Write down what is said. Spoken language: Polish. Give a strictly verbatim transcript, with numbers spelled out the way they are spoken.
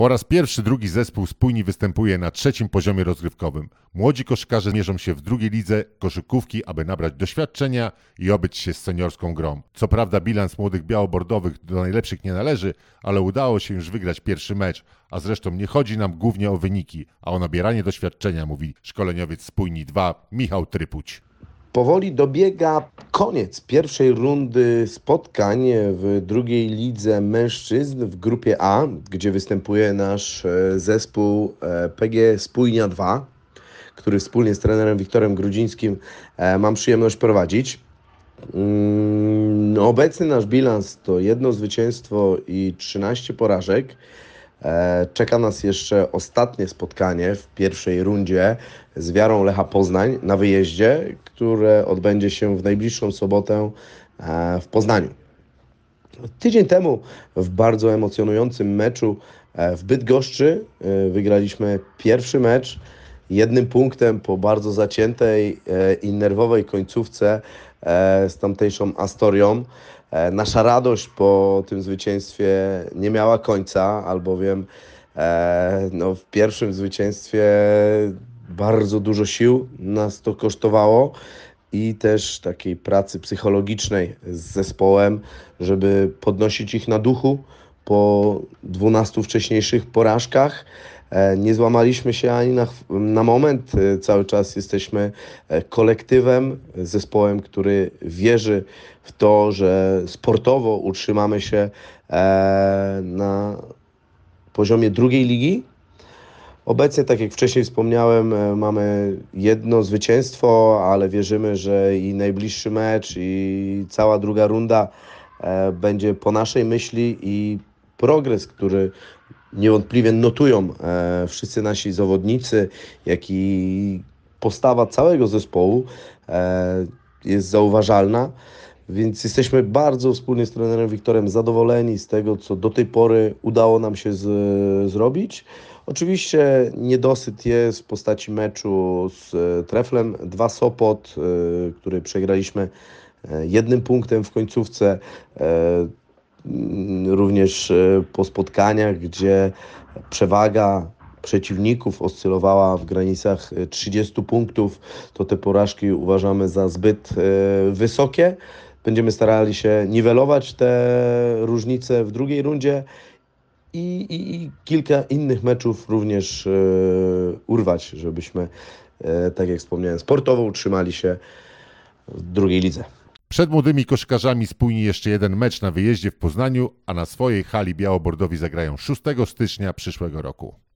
Po raz pierwszy drugi zespół Spójni występuje na trzecim poziomie rozgrywkowym. Młodzi koszykarze mierzą się w drugiej lidze koszykówki, aby nabrać doświadczenia i obyć się z seniorską grą. Co prawda bilans młodych białobordowych do najlepszych nie należy, ale udało się już wygrać pierwszy mecz, a zresztą nie chodzi nam głównie o wyniki, a o nabieranie doświadczenia, mówi szkoleniowiec Spójni dwa Michał Trypuć. Powoli dobiega koniec pierwszej rundy spotkań w drugiej lidze mężczyzn w grupie A, gdzie występuje nasz zespół P G Spójnia dwa, który wspólnie z trenerem Wiktorem Grudzińskim mam przyjemność prowadzić. Obecny nasz bilans to jedno zwycięstwo i trzynaście porażek. Czeka nas jeszcze ostatnie spotkanie w pierwszej rundzie z Wiarą Lecha Poznań na wyjeździe, które odbędzie się w najbliższą sobotę w Poznaniu. Tydzień temu w bardzo emocjonującym meczu w Bydgoszczy wygraliśmy pierwszy mecz jednym punktem po bardzo zaciętej i nerwowej końcówce z tamtejszą Astorią. Nasza radość po tym zwycięstwie nie miała końca, albowiem e, no, w pierwszym zwycięstwie bardzo dużo sił nas to kosztowało i też takiej pracy psychologicznej z zespołem, żeby podnosić ich na duchu po dwunastu wcześniejszych porażkach. Nie złamaliśmy się ani na, na moment, cały czas jesteśmy kolektywem, zespołem, który wierzy w to, że sportowo utrzymamy się na poziomie drugiej ligi. Obecnie, tak jak wcześniej wspomniałem, mamy jedno zwycięstwo, ale wierzymy, że i najbliższy mecz, i cała druga runda będzie po naszej myśli i progres, który niewątpliwie notują e, wszyscy nasi zawodnicy, jak i postawa całego zespołu e, jest zauważalna, więc jesteśmy bardzo wspólnie z trenerem Wiktorem zadowoleni z tego, co do tej pory udało nam się z, zrobić. Oczywiście niedosyt jest w postaci meczu z e, Treflem dwa Sopot, e, który przegraliśmy e, jednym punktem w końcówce. E, Również po spotkaniach, gdzie przewaga przeciwników oscylowała w granicach trzydziestu punktów, to te porażki uważamy za zbyt wysokie. Będziemy starali się niwelować te różnice w drugiej rundzie i, i, i kilka innych meczów również urwać, żebyśmy, tak jak wspomniałem, sportowo utrzymali się w drugiej lidze. Przed młodymi koszykarzami Spójni jeszcze jeden mecz na wyjeździe w Poznaniu, a na swojej hali białobordowi zagrają szóstego stycznia przyszłego roku.